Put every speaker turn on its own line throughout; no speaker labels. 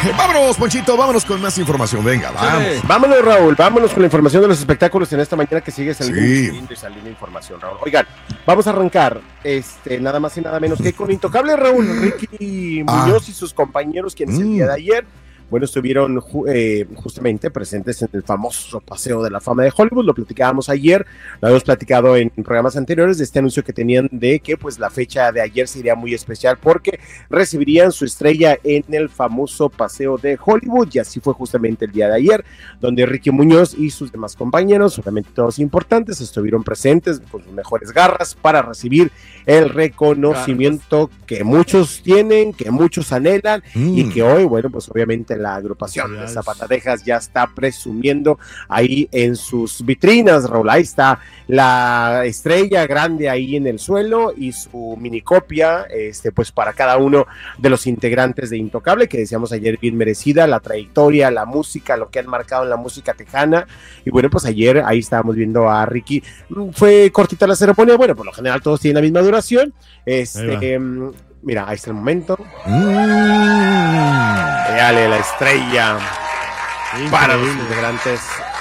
Vámonos, Ponchito, vámonos con más información. Venga, vamos.
Sí. Vámonos, Raúl, vámonos con la información de los espectáculos en esta mañana que sigue saliendo
Sí.
y saliendo información, Raúl. Oigan, vamos a arrancar nada más y nada menos que con Intocable, Raúl. Ricky Muñoz y sus compañeros, quienes el día de ayer, bueno, estuvieron justamente presentes en el famoso Paseo de la Fama de Hollywood. Lo platicábamos ayer, lo habíamos platicado en programas anteriores de este anuncio que tenían de que pues la fecha de ayer sería muy especial porque recibirían su estrella en el famoso Paseo de Hollywood, y así fue justamente el día de ayer, donde Ricky Muñoz y sus demás compañeros, obviamente todos importantes, estuvieron presentes con sus mejores garras para recibir el reconocimiento que muchos tienen, que muchos anhelan y que hoy, bueno, pues obviamente la agrupación de Zapatadejas ya está presumiendo ahí en sus vitrinas, Raúl. Ahí está la estrella grande ahí en el suelo y su minicopia, pues para cada uno de los integrantes de Intocable, que decíamos ayer bien merecida, la trayectoria, la música, lo que han marcado en la música tejana. Y bueno, pues ayer ahí estábamos viendo a Ricky. Fue cortita la ceremonia, bueno, por lo general todos tienen la misma duración. Mira, ahí está el momento. Dale la estrella para los integrantes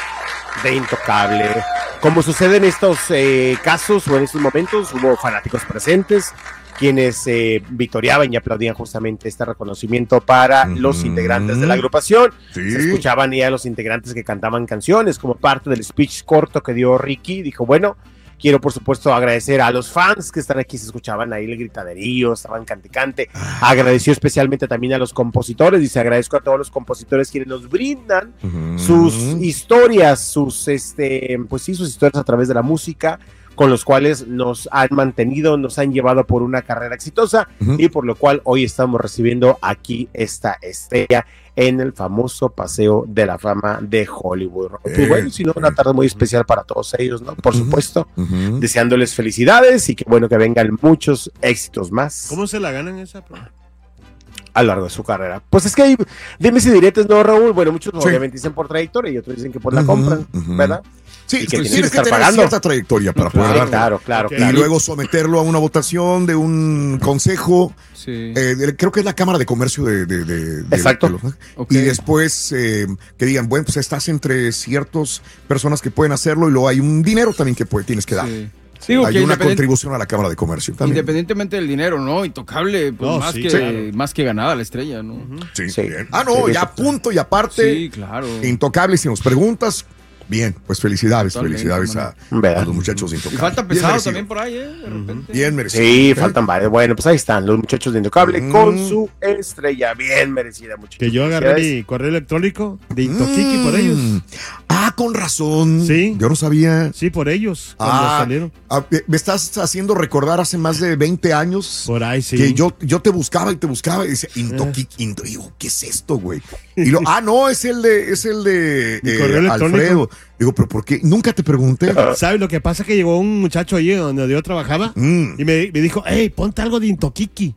de Intocable. Como sucede en estos casos o en estos momentos, hubo fanáticos presentes quienes victoriaban y aplaudían justamente este reconocimiento para los integrantes de la agrupación.
Sí.
Se escuchaban ya a los integrantes que cantaban canciones como parte del speech corto que dio Ricky. Dijo, bueno, quiero, por supuesto, agradecer a los fans que están aquí, se escuchaban ahí el gritaderío, estaban cante. Agradeció especialmente también a los compositores, dice, agradezco a todos los compositores quienes nos brindan sus historias, sus historias a través de la música, con los cuales nos han mantenido, nos han llevado por una carrera exitosa y por lo cual hoy estamos recibiendo aquí esta estrella en el famoso Paseo de la Fama de Hollywood. Pues bueno, si no, una tarde muy especial para todos ellos, ¿no? Por supuesto, deseándoles felicidades y que bueno, que vengan muchos éxitos más.
¿Cómo se la ganan esa?
A lo largo de su carrera. Pues es que hay dimes y diretes, ¿no, Raúl? Bueno, muchos obviamente dicen por trayectoria y otros dicen que por la compran, ¿verdad?
Sí,
y que
tienes que tener cierta trayectoria para poder darlo.
Claro.
Y luego someterlo a una votación de un consejo.
Sí.
Creo que es la Cámara de Comercio de
Exacto.
Y después que digan, bueno, pues estás entre ciertas personas que pueden hacerlo y luego hay un dinero también que tienes que dar.
Sí.
Hay una contribución a la Cámara de Comercio también.
Independientemente del dinero, ¿no? Intocable, pues más que ganada la estrella, ¿no?
Sí. Bien. Ya punto y aparte.
Sí, claro.
Intocable, si nos preguntas, bien, pues felicidades a los muchachos de Intocable.
Y falta pesado también por ahí, de repente.
Bien merecido.
Sí, faltan varios. Bueno, pues ahí están los muchachos de Intocable con su estrella bien merecida, muchachos.
Que yo agarré mi correo electrónico de Intoquiqui por ellos.
Con razón.
Sí.
Yo no sabía.
Sí, por ellos, cuando salieron.
Me estás haciendo recordar hace más de 20 años.
Por ahí, sí.
Que yo te buscaba y decía, Intoquiqui, digo, ¿qué es esto, güey? Y es el de
correo electrónico.
Alfredo. Digo, ¿pero por qué? Nunca te pregunté.
¿Sabes lo que pasa? Que llegó un muchacho allí donde yo trabajaba y me dijo, hey, ponte algo de Intoquiqui.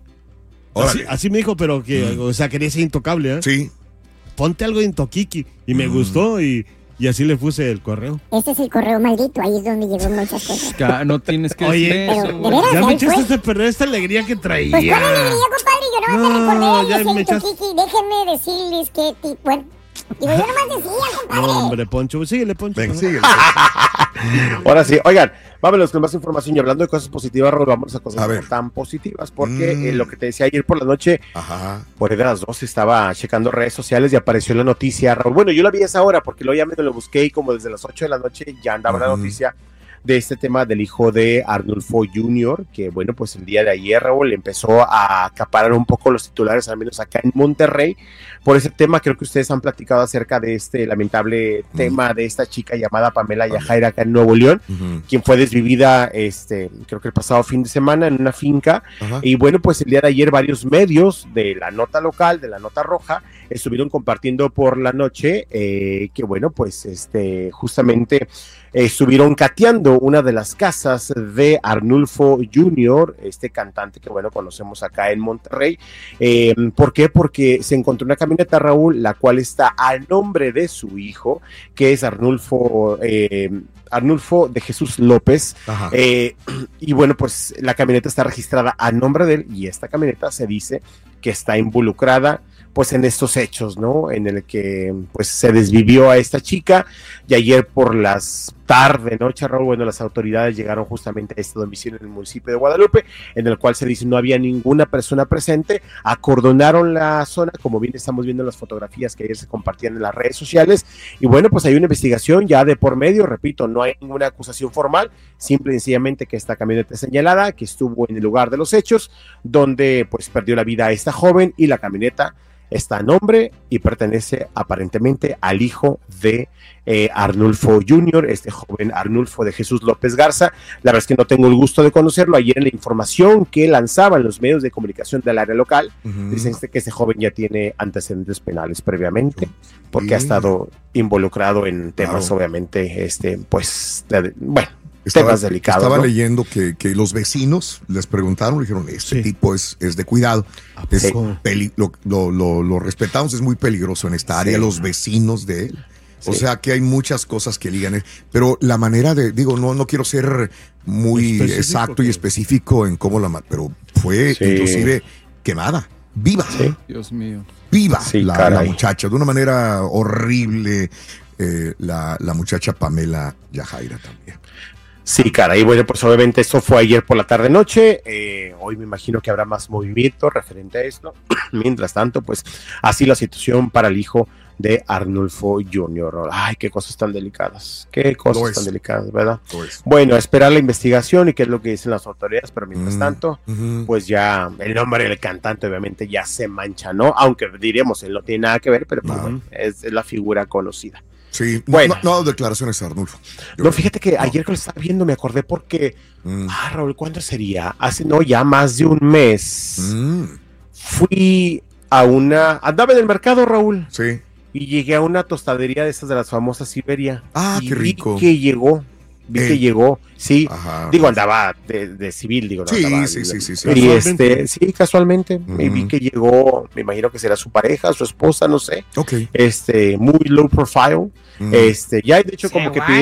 Así me dijo, pero que, o sea, quería ser intocable, ¿eh?
Sí.
Ponte algo de Intoquiqui. Y me gustó y así le puse el correo.
Este es el correo maldito, ahí es donde llegó muchas cosas.
No tienes que
Oye,
pero, ¿de veras,
ya me echaste
pues?
a perder esta alegría que traía.
Pues cuál alegría, compadre, yo no me recordé
ya
de
me
ese Intokiki. Déjenme decirles que, bueno, digo, yo nomás decía, compadre.
No, hombre, Poncho, síguele, Poncho.
Venga, síguele.
Ahora sí, oigan, vámonos con más información y hablando de cosas positivas, Raúl, vamos a cosas
A ver.
no tan positivas, porque lo que te decía ayer por la noche, por ahí de las 12 estaba checando redes sociales y apareció la noticia, Raúl. Bueno, yo la vi a esa hora porque luego ya me lo busqué y como desde las 8 de la noche ya andaba la noticia de este tema del hijo de Arnulfo Jr., que bueno, pues el día de ayer, Raúl, empezó a acaparar un poco los titulares, al menos acá en Monterrey, por ese tema. Creo que ustedes han platicado acerca de este lamentable tema de esta chica llamada Pamela Yajaira acá en Nuevo León, quien fue desvivida, creo que el pasado fin de semana en una finca, y bueno, pues el día de ayer varios medios de la nota local, de la nota roja, estuvieron compartiendo por la noche que bueno, pues justamente estuvieron cateando una de las casas de Arnulfo Jr., este cantante que bueno conocemos acá en Monterrey. ¿Por qué? Porque se encontró una camioneta, Raúl, la cual está a nombre de su hijo, que es Arnulfo de Jesús López, y bueno, pues la camioneta está registrada a nombre de él, y esta camioneta se dice que está involucrada pues en estos hechos, ¿no? En el que pues se desvivió a esta chica, y ayer por las tarde, noche, Raúl, bueno, las autoridades llegaron justamente a este domicilio en el municipio de Guadalupe, en el cual se dice no había ninguna persona presente, acordonaron la zona, como bien estamos viendo en las fotografías que ayer se compartían en las redes sociales, y bueno, pues hay una investigación ya de por medio, repito, no hay ninguna acusación formal, simple y sencillamente que esta camioneta señalada, que estuvo en el lugar de los hechos, donde pues perdió la vida esta joven, y la camioneta está a nombre y pertenece aparentemente al hijo de Arnulfo Jr., este joven Arnulfo de Jesús López Garza. La verdad es que no tengo el gusto de conocerlo. Ayer en la información que lanzaban los medios de comunicación del área local, dicen que este joven ya tiene antecedentes penales previamente, porque ha estado involucrado en temas, obviamente, bueno, temas delicados.
Estaba
¿no?
leyendo que los vecinos les preguntaron, le dijeron, tipo es de cuidado, lo respetamos, es muy peligroso en esta área, los vecinos de él. O sea que hay muchas cosas que ligan, pero la manera de, no quiero ser muy exacto y específico en cómo pero fue inclusive quemada, viva.
Sí.
Dios mío.
Viva la muchacha, de una manera horrible, la muchacha Pamela Yajaira también.
Sí, caray, bueno, pues obviamente esto fue ayer por la tarde-noche, hoy me imagino que habrá más movimiento referente a esto. Mientras tanto, pues así la situación para el hijo de Arnulfo Jr. Ay, qué cosas tan delicadas, ¿verdad? Bueno, a esperar la investigación y qué es lo que dicen las autoridades, pero mientras tanto, pues ya el nombre del cantante obviamente ya se mancha, ¿no? Aunque diríamos, él no tiene nada que ver, pero pues, bueno, es la figura conocida.
Sí,
bueno.
No declaraciones a Arnulfo.
No, fíjate que ayer que lo estaba viendo me acordé porque, Raúl, ¿cuándo sería? Ya más de un mes. Fui andaba en el mercado, Raúl.
Sí.
Y llegué a una tostadería de esas de las famosas Siberia.
Qué rico.
Vi que llegó, sí.
Ajá,
andaba de civil, no
sí,
andaba.
Sí.
Y sí, casualmente. Y vi que llegó, me imagino que será su pareja, su esposa, no sé.
Ok.
Muy low profile. Ya de hecho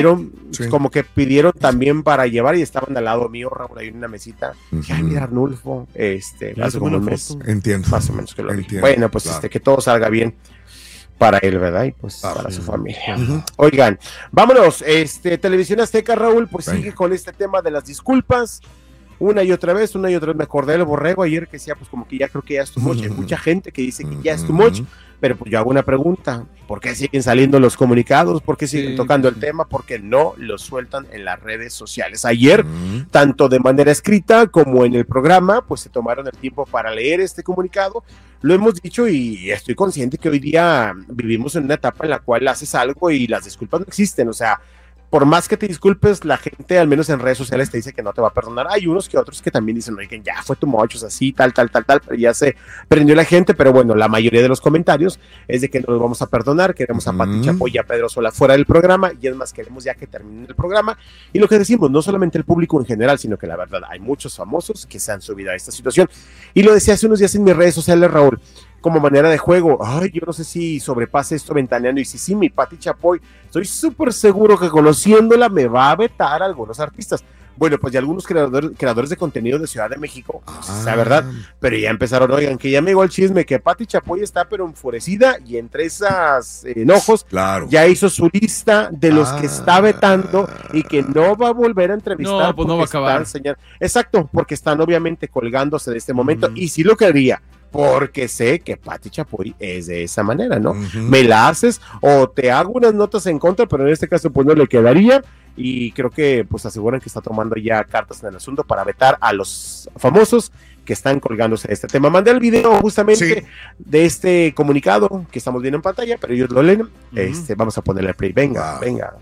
como que pidieron también para llevar, y estaban al lado mío, Raúl, ahí en una mesita. Dije, ay, mira, Arnulfo, hace como un mes.
Entiendo.
Más o menos que lo vi. Bueno, pues que todo salga bien para él, ¿verdad? Y pues para su familia. Oigan, vámonos, Televisión Azteca, Raúl, pues sigue con este tema de las disculpas. Una y otra vez me acordé del Borrego ayer que decía, pues como que ya creo que ya es too much. Hay mucha gente que dice que ya es too much, pero pues yo hago una pregunta, ¿por qué siguen saliendo los comunicados? ¿Por qué siguen tocando el tema? Porque no lo sueltan en las redes sociales. Ayer, tanto de manera escrita como en el programa, pues se tomaron el tiempo para leer este comunicado. Lo hemos dicho y estoy consciente que hoy día vivimos en una etapa en la cual haces algo y las disculpas no existen, o sea, por más que te disculpes, la gente, al menos en redes sociales, te dice que no te va a perdonar. Hay unos que otros que también dicen, oigan, ya fue tu mocho, así, tal, pero ya se prendió la gente. Pero bueno, la mayoría de los comentarios es de que no los vamos a perdonar, queremos a Pati Chapoy y a Pedro Sola fuera del programa, y es más, queremos ya que termine el programa. Y lo que decimos, no solamente el público en general, sino que la verdad, hay muchos famosos que se han subido a esta situación. Y lo decía hace unos días en mis redes sociales, Raúl, como manera de juego, yo no sé si sobrepase esto Ventaneando, y si mi Pati Chapoy, estoy súper seguro que conociéndola me va a vetar a algunos artistas. Bueno, pues ya algunos creadores de contenido de Ciudad de México, la verdad, pero ya empezaron, oigan, que ya me llegó el chisme que Pati Chapoy está pero enfurecida, y entre esas enojos, ya hizo su lista de los que está vetando y que no va a volver a entrevistar.
No, pues no va a acabar.
Exacto, porque están obviamente colgándose de este momento, y sí lo quería, porque sé que Pati Chapoy es de esa manera, ¿no? Me la haces o te hago unas notas en contra, pero en este caso pues no le quedaría, y creo que pues aseguran que está tomando ya cartas en el asunto para vetar a los famosos que están colgándose de este tema. Mandé el video justamente de este comunicado que estamos viendo en pantalla, pero ellos lo leen. Vamos a ponerle play. Venga.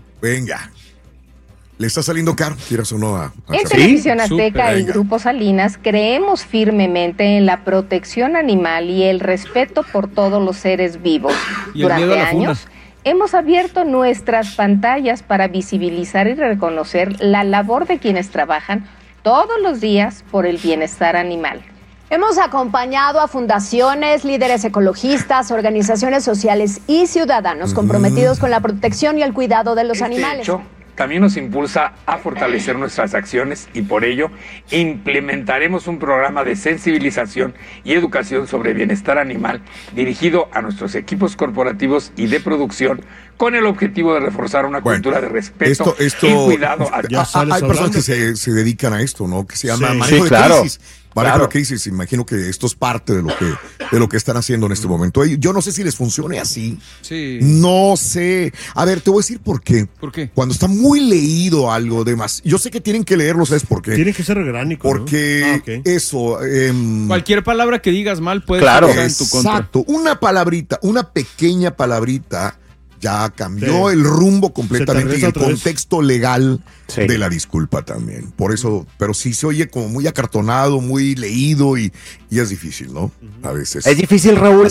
Le está saliendo caro, quieras o no.
En Televisión Azteca y Grupo Salinas creemos firmemente en la protección animal y el respeto por todos los seres vivos. Durante años hemos abierto nuestras pantallas para visibilizar y reconocer la labor de quienes trabajan todos los días por el bienestar animal.
Hemos acompañado a fundaciones, líderes ecologistas, organizaciones sociales y ciudadanos comprometidos con la protección y el cuidado de los animales.
también nos impulsa a fortalecer nuestras acciones y por ello implementaremos un programa de sensibilización y educación sobre bienestar animal dirigido a nuestros equipos corporativos y de producción con el objetivo de reforzar una cultura de respeto y cuidado.
Hay personas que se dedican a esto, ¿no? Que se llama manejo de crisis. Manejo de crisis, imagino que esto es parte de lo que están haciendo en este momento. Yo no sé si les funcione así.
Sí.
No sé. A ver, te voy a decir por qué.
¿Por qué?
Cuando está muy leído algo de más. Yo sé que tienen que leerlo, ¿sabes por qué?
Tienen que ser orgánicos.
Porque eso.
Cualquier palabra que digas mal puede estar en tu contra.
Exacto. Una palabrita, una pequeña palabrita ya cambió el rumbo completamente y el contexto legal de la disculpa también. Por eso, pero sí se oye como muy acartonado, muy leído y es difícil, ¿no? A veces.
Es difícil, Raúl.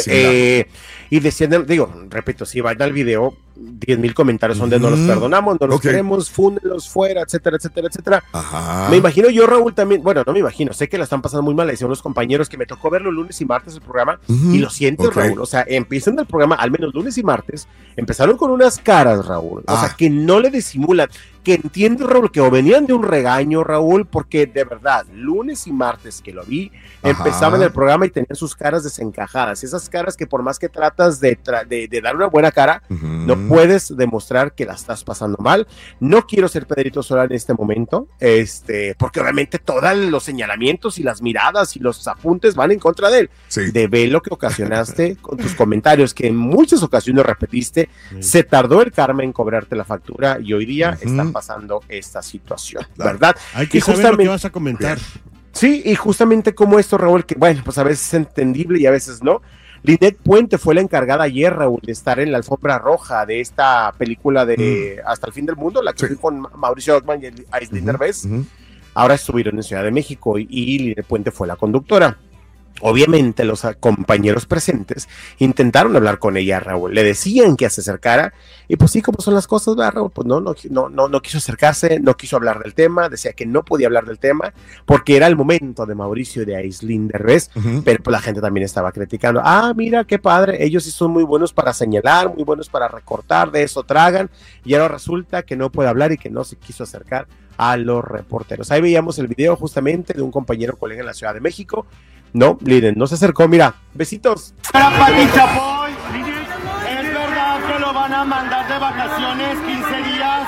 Y decían, repito, si van al video, 10,000 comentarios donde no los perdonamos, no los queremos, fúndenlos fuera, etcétera, etcétera, etcétera.
Ajá.
Me imagino yo, Raúl, también, bueno, no me imagino, sé que la están pasando muy mal, le decían los compañeros que me tocó verlo lunes y martes el programa, y lo siento, Raúl, o sea, empiezan el programa, al menos lunes y martes, empezaron con unas caras, Raúl, o sea, que no le disimulan, que entiendo, Raúl, que o venían de un regaño, Raúl, porque de verdad, lunes y martes que lo vi, empezaban el programa y tenían sus caras desencajadas, esas caras que por más que tratas de dar una buena cara, no puedes demostrar que la estás pasando mal. No quiero ser Pedrito Sola en este momento, porque obviamente todos los señalamientos y las miradas y los apuntes van en contra de él. De ver lo que ocasionaste con tus comentarios, que en muchas ocasiones repetiste, se tardó el karma en cobrarte la factura y hoy día están pasando esta situación, ¿verdad?
Hay que saber lo que vas a comentar.
Sí, y justamente como esto, Raúl, que bueno, pues a veces es entendible y a veces no. Linet Puente fue la encargada ayer, Raúl, de estar en la alfombra roja de esta película de Hasta el fin del mundo, la que fue con Mauricio Ockman y Aislinn Derbez. Ahora estuvieron en Ciudad de México y Linet Puente fue la conductora. Obviamente los compañeros presentes intentaron hablar con ella, Raúl, le decían que se acercara y pues sí, como son las cosas, ¿verdad, Raúl? Pues no quiso acercarse, no quiso hablar del tema, decía que no podía hablar del tema porque era el momento de Mauricio y de Aislinn Derbez, pero pues la gente también estaba criticando, mira qué padre, ellos sí son muy buenos para señalar, muy buenos para recortar, de eso tragan, y ahora resulta que no puede hablar y que no se quiso acercar a los reporteros. Ahí veíamos el video justamente de un compañero colega en la Ciudad de México. No, Linet no se acercó, mira, besitos.
Para Pati Chapoy, ¿es verdad que lo van a mandar de vacaciones 15 días?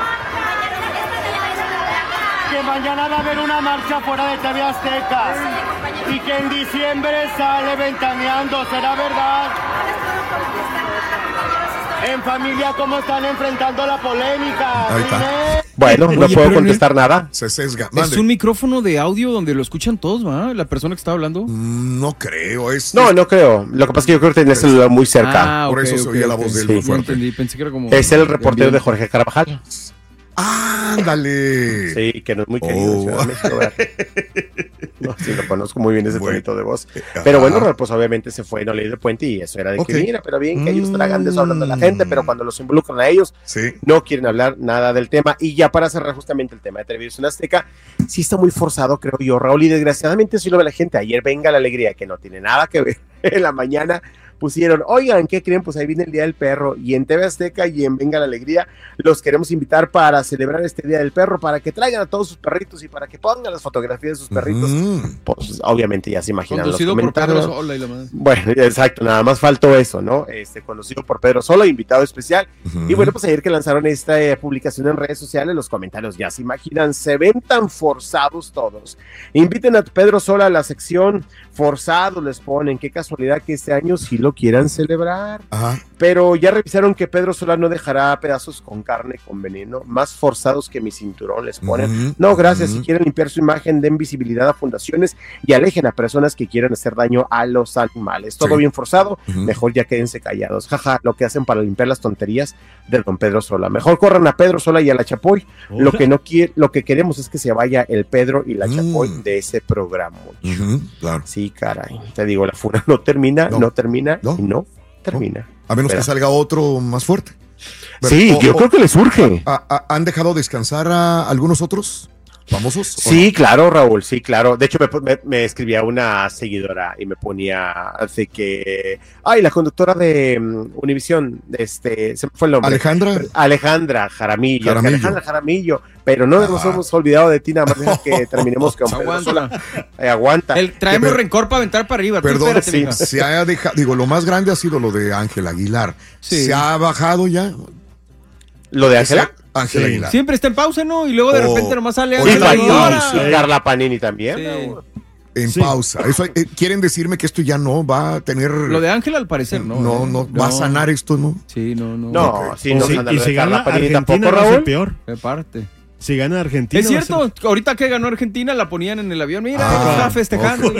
Que mañana va a haber una marcha fuera de TV Azteca y que en diciembre sale Ventaneando, ¿será verdad? En familia, ¿cómo están enfrentando la polémica?
Ahí está. Bueno, no puedo contestar nada.
Se sesga.
Es un micrófono de audio donde lo escuchan todos, ¿va? La persona que está hablando.
No creo.
No creo. Lo que pasa es que yo creo que tenía el celular muy cerca.
Por eso se oía la voz de él muy fuerte.
Pensé que era como...
Es el reportero de Jorge Carvajal.
¡Ándale!
Sí, que no es muy querido. No, sí, lo conozco muy bien ese tonito de voz. Pero bueno, pues obviamente se fue, no leí el puente y eso era de que mira, pero bien que ellos tragan de eso hablando a la gente, pero cuando los involucran a ellos, no quieren hablar nada del tema. Y ya para cerrar justamente el tema de Televisión Azteca, sí está muy forzado, creo yo, Raúl, y desgraciadamente sí lo ve la gente. Ayer Venga la Alegría, que no tiene nada que ver en la mañana, pusieron, oigan, ¿qué creen? Pues ahí viene el Día del Perro, y en TV Azteca y en Venga la Alegría los queremos invitar para celebrar este Día del Perro, para que traigan a todos sus perritos y para que pongan las fotografías de sus perritos. Pues obviamente ya se imaginan
conducido
los comentarios.
Por Pedro Sola y la madre.
Bueno, exacto, nada más faltó eso, ¿no? Conocido por Pedro Sola, invitado especial. Y bueno, pues ayer que lanzaron esta publicación en redes sociales, los comentarios ya se imaginan, se ven tan forzados todos. Inviten a Pedro Sola a la sección forzados, les ponen, qué casualidad que este año sí lo quieran celebrar. Pero ya revisaron que Pedro Sola no dejará pedazos con carne con veneno, más forzados que mi cinturón, les ponen. No, gracias, si quieren limpiar su imagen, den visibilidad a fundaciones y alejen a personas que quieran hacer daño a los animales. Todo bien forzado, mejor ya quédense callados. Jaja, lo que hacen para limpiar las tonterías de don Pedro Sola. Mejor corran a Pedro Sola y a la Chapoy. Lo que queremos es que se vaya el Pedro y la Chapoy de ese programa.
Claro.
Sí, caray, te digo, la funa no termina.
A menos que salga otro más fuerte.
Sí, yo creo que les urge.
¿Han dejado descansar a algunos otros? famosos?
Sí, claro, Raúl, sí, claro. De hecho, me escribía una seguidora y me ponía así que... Ay, la conductora de Univisión, se me fue el nombre. Alejandra Jaramillo. Alejandra Jaramillo. Pero no nos hemos olvidado de ti, nada más que terminemos con aguanta.
Traemos rencor para aventar para arriba.
Perdón, sí, se ha dejado, digo, lo más grande ha sido lo de Ángela Aguilar. Sí. ¿Se ha bajado ya?
¿Lo de Ángela?
Ángela Aguilar.
Siempre está en pausa, ¿no? Y luego de repente nomás sale
Carla Panini también.
Sí. En pausa. Eso quieren decirme que esto ya no va a tener.
Lo de Ángela, al parecer, ¿no?
No va a sanar esto, ¿no?
Sí, no.
No, sí, no.
Y si gana Argentina, tampoco, Raúl. Es peor.
De parte.
Si gana Argentina.
Es cierto, ahorita que ganó Argentina la ponían en el avión. Mira, está festejando.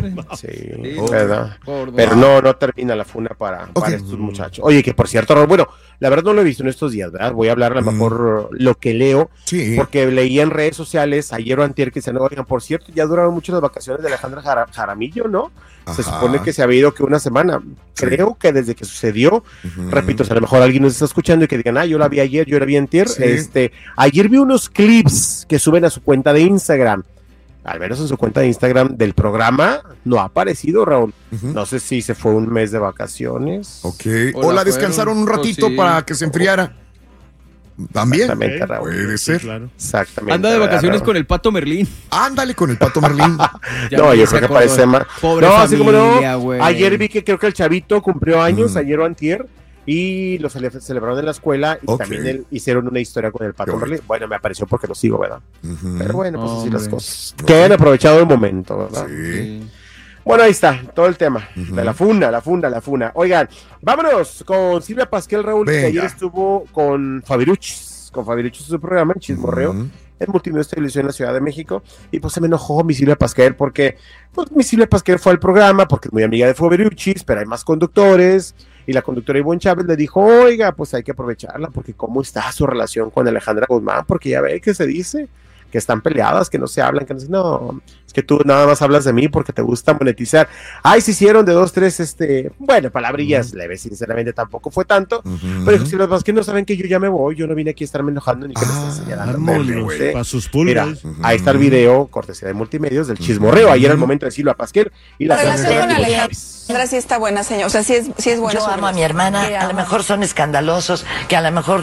Sí, verdad. Pero no termina la funa para estos muchachos. Oye, que por cierto, bueno, la verdad no lo he visto en estos días, ¿verdad? Voy a hablar a lo mejor lo que leo, porque leí en redes sociales ayer o antier que se oigan, por cierto, ya duraron mucho las vacaciones de Alejandra Jaramillo, ¿no? Se supone que se había ido que una semana. Creo que desde que sucedió, repito, a lo mejor alguien nos está escuchando y que digan, yo la vi ayer, yo la vi antier. Ayer vi unos clips que suben a su cuenta de Instagram. Al menos en su cuenta de Instagram del programa no ha aparecido, Raúl. No sé si se fue un mes de vacaciones.
O la descansaron un ratito para que se enfriara. También.
Exactamente, Raúl.
Puede ser.
Sí, claro.
Exactamente.
Anda de vacaciones con el Pato Merlín.
Ándale con el Pato Merlín.
No, yo creo que parece más.
Pobre
no,
familia,
así como no.
Güey.
Ayer vi que creo que el chavito cumplió años, ayer o antier, y lo celebraron en la escuela y también hicieron una historia con el Pato Merlín. Bueno, me apareció porque lo sigo, ¿verdad? Pero bueno, pues así las cosas. Que hayan aprovechado el momento, ¿verdad?
Sí.
Bueno, ahí está, todo el tema de la funa. Oigan, vámonos con Silvia Pasquel, Raúl, que ayer estuvo con Fabiruchis en su programa, en Chismorreo, en Multimedia Televisión en la Ciudad de México, y pues se me enojó mi Silvia Pasquel, porque pues mi Silvia Pasquel fue al programa, porque es muy amiga de Fabiruchis, pero hay más conductores, y la conductora Ivonne Chávez le dijo, oiga, pues hay que aprovecharla, porque cómo está su relación con Alejandra Guzmán, porque ya ve que se dice que están peleadas, que no se hablan, que no, es que tú nada más hablas de mí porque te gusta monetizar. Ay, se hicieron de 2, 3, bueno, palabrillas leves, sinceramente tampoco fue tanto, pero dijo, si los más que no saben que yo ya me voy, yo no vine aquí a estarme enojando ni que me estén señalando.
Para sus pulgas.
Mira, ahí está el video, cortesía de Multimedios, del Chismorreo, ayer al momento de Silvia Pasquel y la
relación con Alejandra sí está buena, señor, o sea, sí es buena.
Yo amo a mi hermana, a lo mejor son escandalosos, que a lo mejor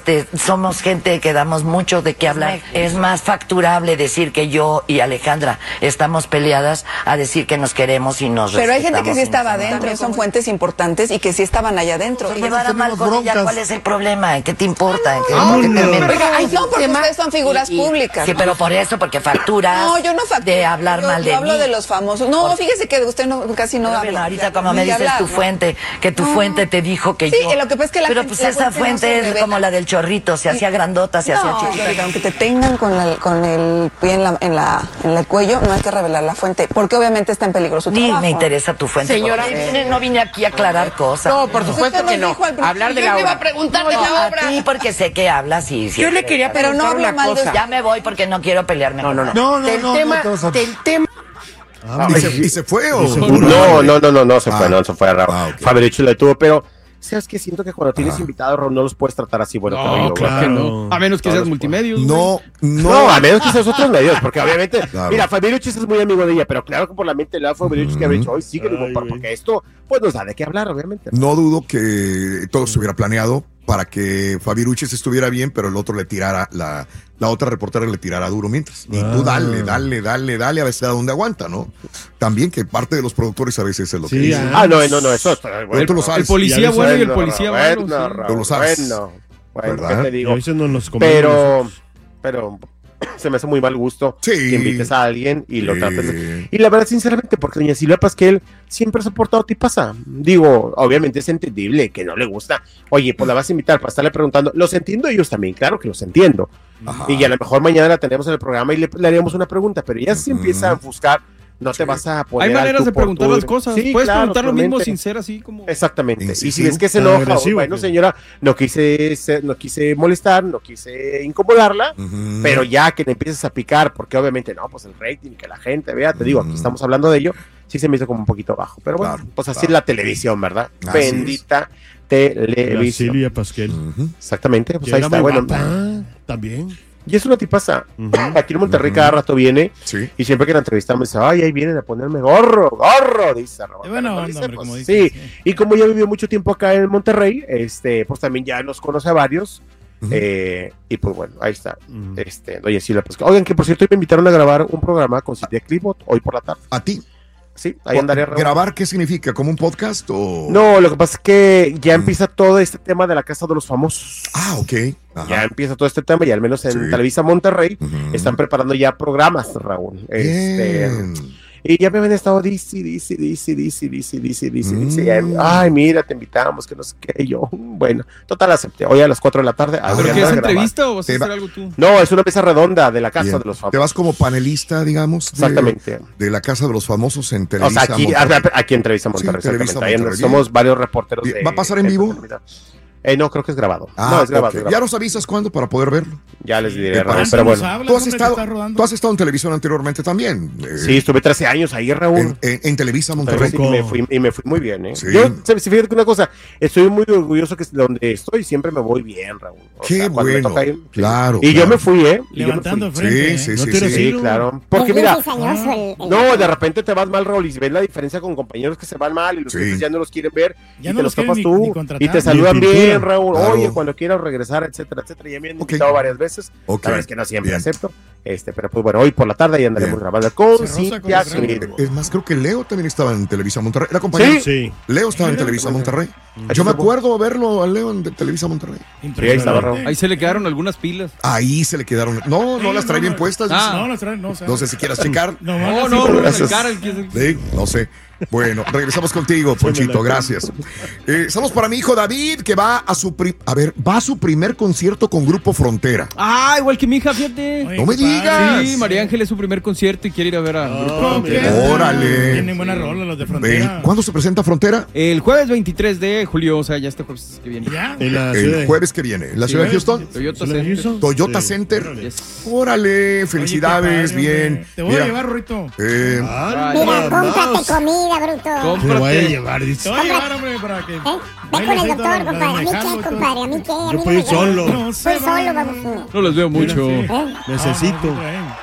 somos gente que damos mucho de qué hablar, es más facturable decir que yo y Alejandra estamos peleadas a decir que nos queremos y nos
respetamos. Pero hay gente que sí estaba adentro, son fuentes importantes y que sí estaban allá adentro.
Si llevara mal con ella, ¿cuál es el problema? ¿Qué te importa?
No, porque ustedes son figuras públicas.
Sí, pero por eso, porque facturas.
No, yo no facturo.
De hablar mal de mí.
Yo hablo de los famosos. No, fíjese que usted casi no habla.
Ahorita como me dices tu fuente, que tu fuente te dijo que yo.
Sí, lo que pasa es que
pero pues esa fuente es como la del chorrito, se hacía grandota, se hacía chiquita.
Aunque te tengan con el pie en el cuello, no hay que revelar la fuente, porque obviamente está en peligro su trabajo.
Ni me interesa tu fuente.
Señora,
no vine aquí a aclarar cosas.
No, por supuesto que no. Hablar de la obra. Yo me iba a preguntar de la obra.
A ti porque sé que hablas y
yo le quería preguntar una cosa.
Ya me voy porque no quiero pelearme.
No. Del tema.
¿Y se fue o?
No se fue, no se fue a Raúl. Fabricio lo detuvo, pero ¿sabes qué? Siento que cuando tienes invitados, Raúl, no los puedes tratar así, bueno,
claro que no. A menos que seas multimedios.
No, a menos que seas otros medios, porque obviamente, mira, Fabiruchis es muy amigo de ella, pero claro que por la mente le da Fabiruchis que había dicho, hoy sigue, porque esto, pues nos da de qué hablar, obviamente.
No dudo que todo se hubiera planeado para que Fabiruchis estuviera bien, pero el otro le tirara, la otra reportera le tirara duro mientras. Y tú dale, a veces a donde aguanta, ¿no? También que parte de los productores a veces es lo que dicen.
No, eso
bueno, tú lo sabes.
El policía bueno y el policía malo.
Tú lo sabes.
Bueno, ¿qué te digo? Pero se me hace muy mal gusto que invites a alguien y lo trates. Y la verdad, sinceramente, porque doña Silvia Pasquel siempre ha soportado tipaza. Digo, obviamente es entendible que no le gusta. Oye, pues la vas a invitar para estarle preguntando. Los entiendo ellos también, claro que los entiendo. Y a lo mejor mañana la tenemos en el programa y le haríamos una pregunta, pero ella se empieza a buscar. No te vas a poner.
Hay maneras de preguntar las cosas. Puedes preguntar lo mismo sin ser así como.
Exactamente. Y si ves que se enoja, bueno, señora, no quise molestar, no quise incomodarla, pero ya que le empieces a picar, porque obviamente no, pues el rating, que la gente vea, te digo, aquí estamos hablando de ello, sí se me hizo como un poquito bajo. Pero bueno, pues así es la televisión, ¿verdad? Bendita televisión.
Silvia Pasquel.
Exactamente, pues ahí está. Bueno,
también.
Y es una tipaza. Aquí en Monterrey cada rato viene.
Sí.
Y siempre que la entrevistamos dice, ay, ahí vienen a ponerme gorro, dice.
Bueno, hombre,
pues,
como
sí.
dices, sí.
Y como ya vivió mucho tiempo acá en Monterrey, pues también ya nos conoce a varios. Y pues bueno, ahí está. Oye, sí, oigan, que por cierto me invitaron a grabar un programa con Cintia Clipot hoy por la tarde.
¿A ti?
Sí, ahí andaré.
¿Grabar qué significa? ¿Como un podcast o...?
No, lo que pasa es que ya empieza todo este tema de la Casa de los Famosos.
Ah, ok. Ajá.
Ya empieza todo este tema y al menos en Televisa Monterrey están preparando ya programas, Raúl. Y ya me habían estado dice. Ay, mira, te invitamos, que no sé qué. Y yo, bueno, total, acepté. Hoy a las 4 de la tarde.
¿Pero qué es entrevista o vas a hacer algo tú?
No, es una mesa redonda de la Casa de los Famosos.
Te vas como panelista, digamos.
Exactamente.
De la Casa de los Famosos en Televisa.
O sea, aquí en Televisa Monterrey.
Sí, Televisa Monterrey.
Somos varios reporteros.
¿Va a pasar en vivo?
No, creo que es grabado.
No, es grabado, okay. Ya nos avisas cuándo para poder verlo.
Ya les diré, Raúl, pero bueno.
¿Tú has estado en televisión anteriormente también?
Sí, estuve 13 años ahí, Raúl.
En Televisa Monterrey.
Y me fui muy bien, ¿eh?
Sí.
Yo, fíjate que una cosa, estoy muy orgulloso que donde estoy siempre me voy bien, Raúl.
Qué bueno, claro.
Y yo me fui, ¿eh?
Levantando frente.
Sí, claro. Porque mira, no, de repente te vas mal, Raúl, y ves la diferencia con compañeros que se van mal y los que ya no los quieren ver y te los tapas tú y te saludan bien, Raúl. Oye, cuando quieras regresar, etcétera, etcétera. Ya me han invitado varias veces. La verdad es que no siempre acepto. Pero pues bueno, hoy por la tarde ya andaremos grabando con Cintia.
Es más, creo que Leo también estaba en Televisa Monterrey. ¿Era compañero?
Sí.
Leo estaba en Televisa Monterrey. Yo me acuerdo verlo a Leo en Televisa Monterrey.
Ahí se le quedaron algunas pilas.
Ahí se le quedaron. No las trae bien puestas.
No las trae, no.
No sé si quieras checar.
No,
no sé. Bueno, regresamos contigo, Ponchito, gracias. Saludos para mi hijo David, que va a su primer concierto con Grupo Frontera.
Ah, igual que mi hija, fíjate.
No me digas.
Sí, María Ángel es su primer concierto y quiere ir a ver a Grupo
Frontera.
Órale.
Tienen buena rola los de Frontera.
¿Cuándo se presenta Frontera?
El jueves 23 de julio, o sea, ya este jueves que viene.
¿Ya?
El jueves que viene. ¿La ciudad de Houston? Toyota Center. Órale, felicidades, bien.
Te voy a llevar, Rorito.
Mira, cómprate comida, bruto.
Te voy a llevar, dice.
Te voy a llevar, hombre, para que...
Ve con el doctor, compadre. ¿A mí qué, compadre? ¿A mí qué?
Yo puedo ir solo.
Voy solo, vamos.
No les veo mucho.
Necesito.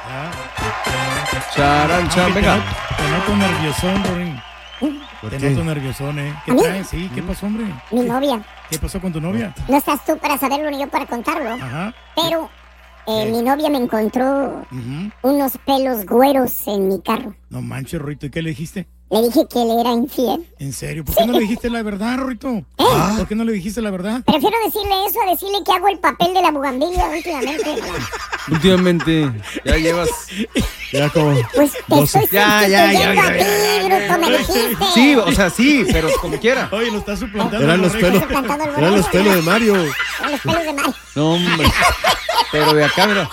Charan, venga.
Te noto nerviosón, Rorín. Te noto nerviosón, ¿eh? ¿Qué traes? Sí, ¿qué pasó, hombre?
Mi novia.
¿Qué pasó con tu novia?
No estás tú para saberlo ni yo para contarlo.
Ajá.
Pero mi novia me encontró unos pelos güeros en mi carro.
No manches, Rorito. ¿Y qué le dijiste?
Le dije que le era infiel.
¿En serio? ¿Por qué no le dijiste la verdad, Rorito? ¿Por qué no le dijiste la verdad?
Prefiero decirle eso a decirle que hago el papel de la bugambilia últimamente.
Últimamente, ya llevas...
Ya como...
Pues te estoy sustituyendo a ti, bruto, me dijiste.
Sí, o sea, sí, pero como quiera.
Oye, lo estás suplantando.
Eran los pelos de Mario.
Eran los pelos de Mario.
No, hombre. Pero de acá, mira.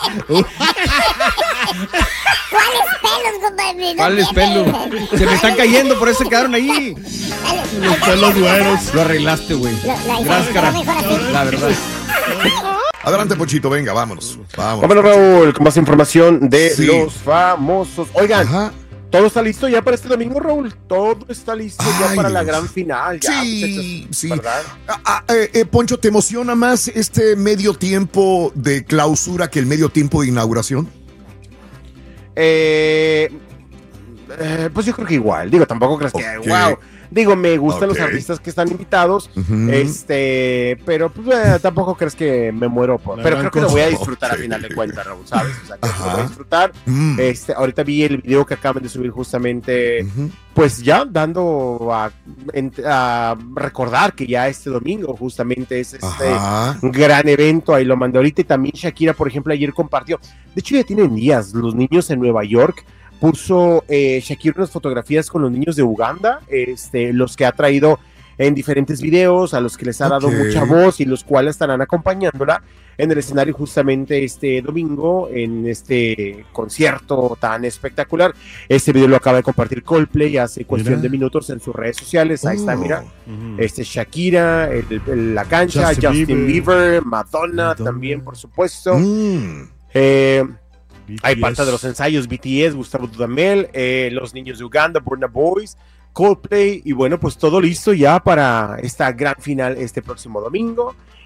¿Cuáles pelos, compadre?
¿Cuáles pelos? Se me están cayendo, por eso se quedaron ahí.
Los pelos güeros.
Lo arreglaste, güey. Gracias, cara. La verdad.
Adelante, Ponchito, venga, vámonos.
Vámonos, Raúl, con más información de los famosos. Oigan, ¿todo está listo ya para este domingo, Raúl? Todo está listo ya para la gran final. Ya,
sí.
¿verdad?
Poncho, ¿te emociona más este medio tiempo de clausura que el medio tiempo de inauguración?
Pues yo creo que igual. Digo, tampoco crees que wow. Digo, me gustan los artistas que están invitados, pero pues, tampoco crees que me muero por... Pero creo que lo voy a disfrutar a final de cuentas, Raúl, ¿sabes? O sea, que lo voy a disfrutar. Ahorita vi el video que acaban de subir justamente, pues ya dando a recordar que ya este domingo justamente es este gran evento, ahí lo mandé ahorita, y también Shakira, por ejemplo, ayer compartió. De hecho, ya tienen días los niños en Nueva York. Puso Shakira unas fotografías con los niños de Uganda, los que ha traído en diferentes videos, a los que les ha dado mucha voz y los cuales estarán acompañándola en el escenario justamente este domingo en este concierto tan espectacular. Este video lo acaba de compartir Coldplay hace cuestión de minutos en sus redes sociales. Ahí está, mira, Shakira, la cancha, Justin Bieber, Madonna también, por supuesto. Hay parte de los ensayos, BTS, Gustavo Dudamel, los niños de Uganda, Burna Boys, Coldplay, y bueno, pues todo listo ya para esta gran final este próximo domingo.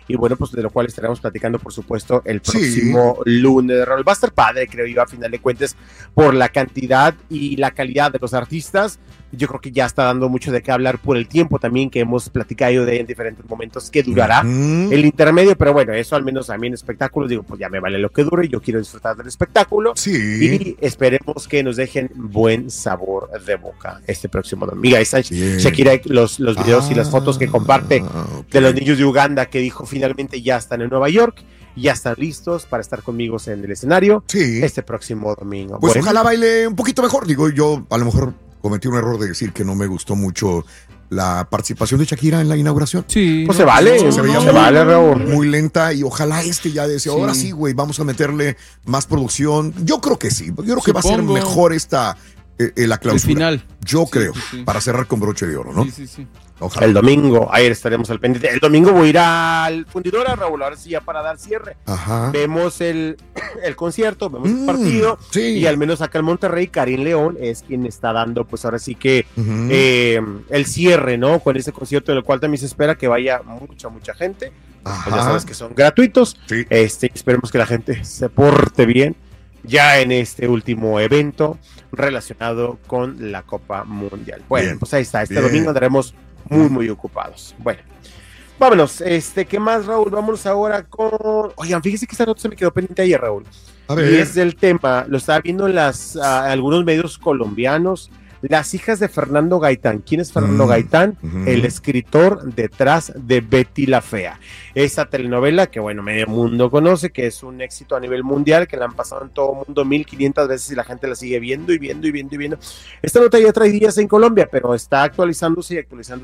y bueno, pues de lo cual estaremos platicando, por supuesto, el próximo lunes. Va a estar padre, creo yo, a final de cuentas, por la cantidad y la calidad de los artistas. Yo creo que ya está dando mucho de qué hablar por el tiempo también que hemos platicado de en diferentes momentos que durará el intermedio, pero bueno, eso al menos a mí en espectáculos, digo, pues ya me vale lo que dure, yo quiero disfrutar del espectáculo y esperemos que nos dejen buen sabor de boca este próximo domingo. Mira, está Shakira, los videos y las fotos que comparte de los niños de Uganda, que dijo finalmente ya están en Nueva York, ya están listos para estar conmigo en el escenario este próximo domingo.
Pues ojalá baile un poquito mejor, digo, yo a lo mejor cometí un error de decir que no me gustó mucho la participación de Shakira en la inauguración.
Sí. Pues se vale, Raúl.
Muy lenta y ojalá ya decía, ahora sí, güey, vamos a meterle más producción. Yo creo que sí, yo creo que va a ser mejor la clausura. El
final.
Yo creo, para cerrar con broche de oro, ¿no?
Sí.
Ojalá. El domingo, ahí estaremos al pendiente. El domingo voy a ir al Fundidora, Raúl, ahora sí ya para dar cierre. Vemos el concierto, vemos el partido, y al menos acá en Monterrey, Karim León es quien está dando, pues ahora sí que el cierre, ¿no? Con ese concierto, en el cual también se espera que vaya mucha gente. Pues ya sabes que son gratuitos. Esperemos que la gente se porte bien ya en este último evento relacionado con la Copa Mundial. Bueno, pues ahí está. Este domingo andaremos muy ocupados. Bueno, vámonos. ¿Qué más, Raúl? Vámonos ahora con... Oigan, fíjese que esta nota se me quedó pendiente ayer, Raúl. A ver. Y es del tema, lo estaba viendo en algunos medios colombianos. Las hijas de Fernando Gaitán. ¿Quién es Fernando Gaitán? El escritor detrás de Betty la Fea. Esa telenovela que, bueno, medio mundo conoce, que es un éxito a nivel mundial, que la han pasado en todo el mundo 1500 veces y la gente la sigue viendo y viendo. Esta nota ya trae días en Colombia, pero está actualizándose.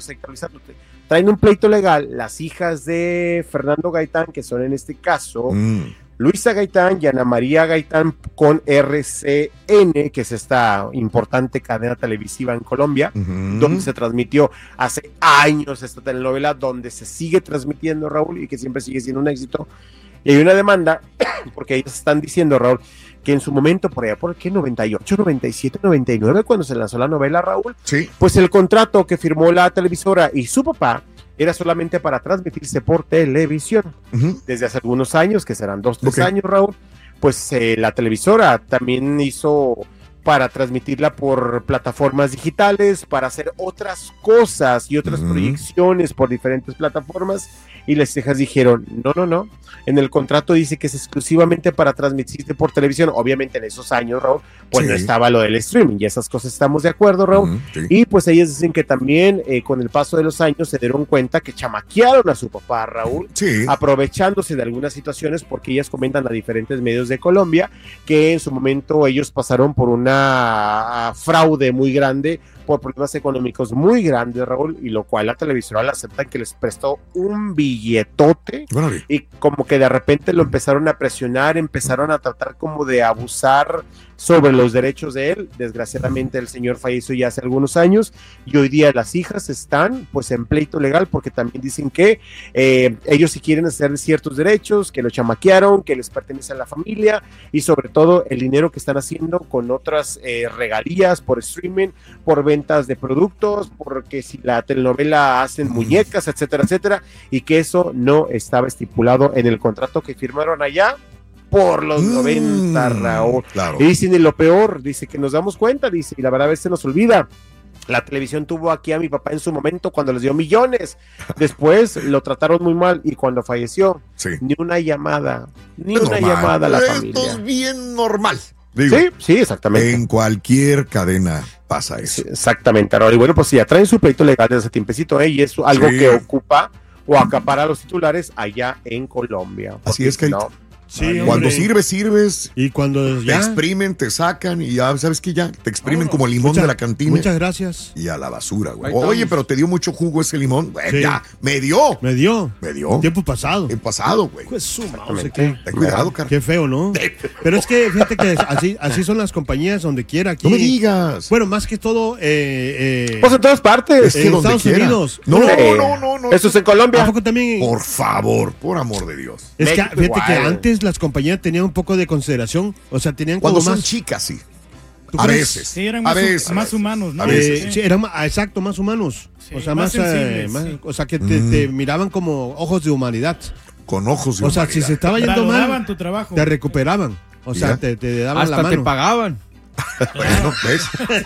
Traen un pleito legal las hijas de Fernando Gaitán, que son en este caso... Luisa Gaitán y Ana María Gaitán con RCN, que es esta importante cadena televisiva en Colombia, donde se transmitió hace años esta telenovela, donde se sigue transmitiendo, Raúl, y que siempre sigue siendo un éxito. Y hay una demanda, porque ellos están diciendo, Raúl, que en su momento, por allá, ¿por qué? 98, 97, 99, cuando se lanzó la novela, Raúl, pues el contrato que firmó la televisora y su papá era solamente para transmitirse por televisión. Desde hace algunos años, que serán 2-3 años, Raúl, pues la televisora también hizo para transmitirla por plataformas digitales, para hacer otras cosas y otras proyecciones por diferentes plataformas, y las hijas dijeron, no, en el contrato dice que es exclusivamente para transmitirse por televisión. Obviamente en esos años, Raúl, pues no estaba lo del streaming y esas cosas, estamos de acuerdo, Raúl, y pues ellas dicen que también con el paso de los años se dieron cuenta que chamaquearon a su papá, Raúl, aprovechándose de algunas situaciones, porque ellas comentan a diferentes medios de Colombia que en su momento ellos pasaron por una fraude muy grande, por problemas económicos muy grandes, Raúl, y lo cual la televisora le aceptan que les prestó un billetote, y como que de repente lo empezaron a presionar, empezaron a tratar como de abusar sobre los derechos de él. Desgraciadamente el señor falleció ya hace algunos años, y hoy día las hijas están pues en pleito legal, porque también dicen que ellos sí quieren hacer ciertos derechos, que lo chamaquearon, que les pertenece a la familia, y sobre todo el dinero que están haciendo con otras regalías por streaming, por ventas de productos, porque si la telenovela hacen muñecas, etcétera, y que eso no estaba estipulado en el contrato que firmaron allá por los 90, Raúl. Y dicen, y lo peor, dice que nos damos cuenta, dice, y la verdad a veces se nos olvida. La televisión tuvo aquí a mi papá en su momento cuando les dio millones. Después lo trataron muy mal, y cuando falleció, ni una llamada a la familia.
Esto es bien normal.
Digo, sí, exactamente.
En cualquier cadena pasa eso.
Exactamente, Raúl. Y bueno, pues ya traen su pleito legal desde hace tiempecito, y es algo que ocupa o acapara a los titulares allá en Colombia.
Así es, que
Sí,
cuando sirves
y cuando
te exprimen, te sacan y ya sabes que ya te exprimen como limón de la cantina.
Muchas gracias.
Y a la basura, güey. Oye, pero te dio mucho jugo ese limón. Güey, ya, me dio.
Tiempo pasado.
El pasado, güey.
Pues no sé qué.
Ten cuidado, Carlos.
Qué feo, ¿no? Pero es que fíjate que así son las compañías donde quiera. Aquí.
No me digas.
Bueno, más que todo.
Pues en todas partes.
Es que en Estados Unidos.
No.
Eso es en Colombia.
¿A poco también?
Por favor, por amor de Dios.
Es que fíjate que antes las compañías tenían un poco de consideración, o sea, tenían
cuando
como
son
más
chicas, sí.
A veces. Sí, eran más humanos, ¿no?
A veces.
Sí, eran exacto, más humanos. Sí, o sea, más
sensibles,
o sea, que te miraban como ojos de humanidad.
Con ojos de
O sea, si se estaba yendo mal,
tu trabajo.
te recuperaban. O sea, te daban
hasta
la mano.
te pagaban.
Bueno, ¿ves?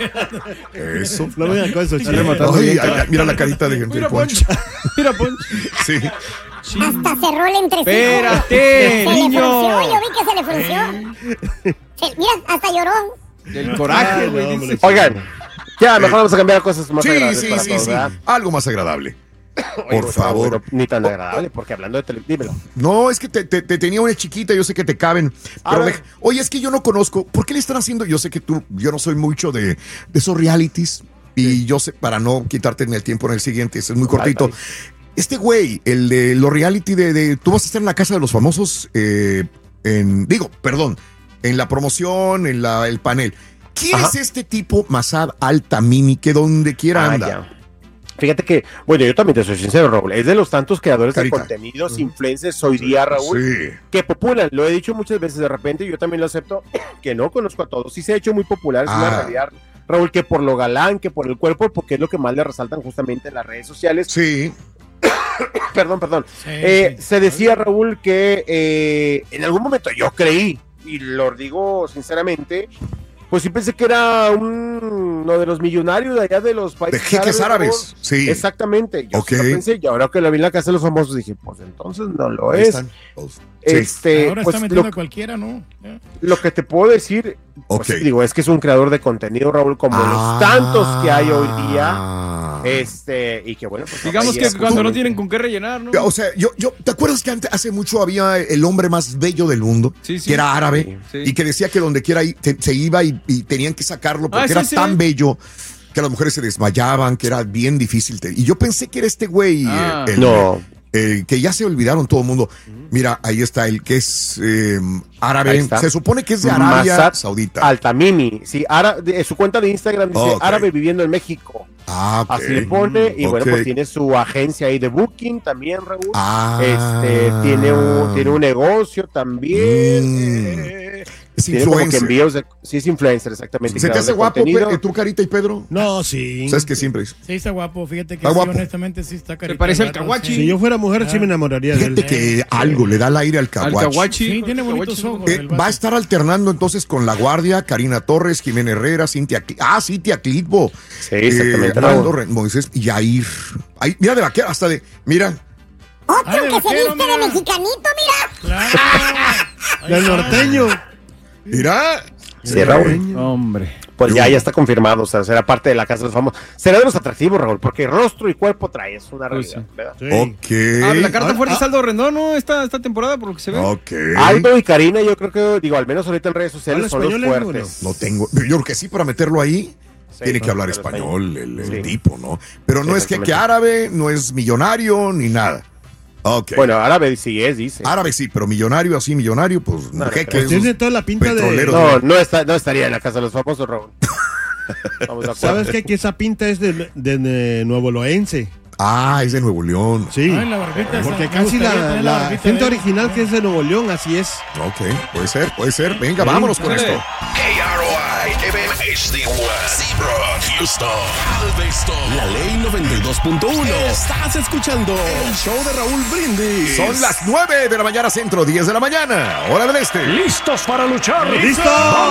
Eso.
No me con eso.
Mira la carita de
Mira,
Poncho.
Mira, Poncho.
Sí.
Hasta cerró el entrecejo.
Espérate, niño.
Yo vi que se le frunció. Mira, hasta lloró.
Del coraje, güey.
Oigan, ya, mejor vamos a cambiar a cosas más agradables para todos, ¿verdad?
Algo más agradable.
Oye,
Por favor.
Bueno, ni tan agradable, porque hablando de dímelo.
No, es que te tenía una chiquita, yo sé que te caben. Pero oye, es que yo no conozco. ¿Por qué le están haciendo? Yo sé que yo no soy mucho de esos realities. Y yo sé, para no quitarte el tiempo en el siguiente, es muy cortito. Este güey, el de los reality tú vas a estar en la casa de los famosos, en la promoción, en el panel. ¿Quién es este tipo, Massad Altamimi, que donde quiera anda?
Ya. Fíjate que, bueno, yo también te soy sincero, Raúl, es de los tantos creadores de contenidos, influencers hoy día, Raúl, que populan. Lo he dicho muchas veces, de repente, yo también lo acepto, que no conozco a todos. Sí se ha hecho muy popular, es una realidad, Raúl, que por lo galán, que por el cuerpo, porque es lo que más le resaltan justamente en las redes sociales.
Sí.
Perdón. Se decía, Raúl, que en algún momento yo creí, y lo digo sinceramente, pues sí pensé que era uno de los millonarios de allá de los países
de jeques árabes. Sí.
Exactamente. Yo sí lo pensé, y ahora que lo vi en la casa de los famosos dije, pues entonces no lo es.
Ahora
pues
está metiendo a cualquiera, ¿no?
Lo que te puedo decir, pues, digo, es que es un creador de contenido, Raúl, como los tantos que hay hoy día. Y que bueno, pues
digamos que cuando no tienen con qué rellenar, ¿no?
O sea, ¿te acuerdas que hace mucho había el hombre más bello del mundo?
Sí.
Que era árabe, y que decía que donde quiera se iba y tenían que sacarlo porque era tan bello que las mujeres se desmayaban, que era bien difícil. Y yo pensé que era este güey. Que ya se olvidaron todo el mundo. Mira, ahí está el que es árabe. Se supone que es de Arabia
Massad
Saudita.
Altamimi. Sí, su cuenta de Instagram dice árabe viviendo en México. Así le pone. Y bueno, pues tiene su agencia ahí de Booking también, Raúl. Tiene un negocio también.
Es influencer.
Sí, es influencer, exactamente.
¿Se te hace guapo tú, Carita y Pedro?
No, sí.
¿Sabes que siempre es?
Sí, está guapo. Fíjate que
honestamente
sí está Carita.
¿Te parece el Kawachi?
Si yo fuera mujer, sí me enamoraría de él.
Fíjate que algo le da el aire al Kawachi.
Al Kawachi.
Sí, tiene bonitos ojos.
Va a estar alternando entonces con La Guardia, Karina Torres, Jimena Herrera, Cintia Clitbo.
Sí, exactamente.
Moisés y Yair. Mira de vaquero, hasta de. Mira.
Otro que se viste de mexicanito, mira.
Claro. Del norteño.
Mira.
Sí, Raúl.
Hombre.
Pues ya está confirmado, o sea, será parte de la casa de los famosos. Será de los atractivos, Raúl, porque rostro y cuerpo trae, es una realidad, ¿verdad?
Sí.
La carta fuerte es Aldo Rendón, ¿no? Esta temporada, por lo que se ve.
Aldo y Karina, yo creo que, al menos ahorita en redes sociales son los fuertes.
No tengo, yo creo que sí, para meterlo ahí. Tiene que hablar español el tipo, ¿no? Pero no es que árabe, no es millonario ni nada.
Bueno, árabe sí dice.
Árabe sí, pero millonario, pues no.
Tiene toda la pinta
no estaría en la casa de los famosos, Raúl.
¿Sabes qué? Que esa pinta es de Nuevo Loense.
Es de Nuevo León.
Sí. Porque casi la gente original que es de Nuevo León, así es.
Puede ser. Venga, vámonos con esto.
Houston, Galveston, La Ley 92.1. Estás escuchando el show de Raúl Brindis.
Son las 9 de la mañana centro, 10 de la mañana, hora del este.
¿Listos para luchar?
¡Listos!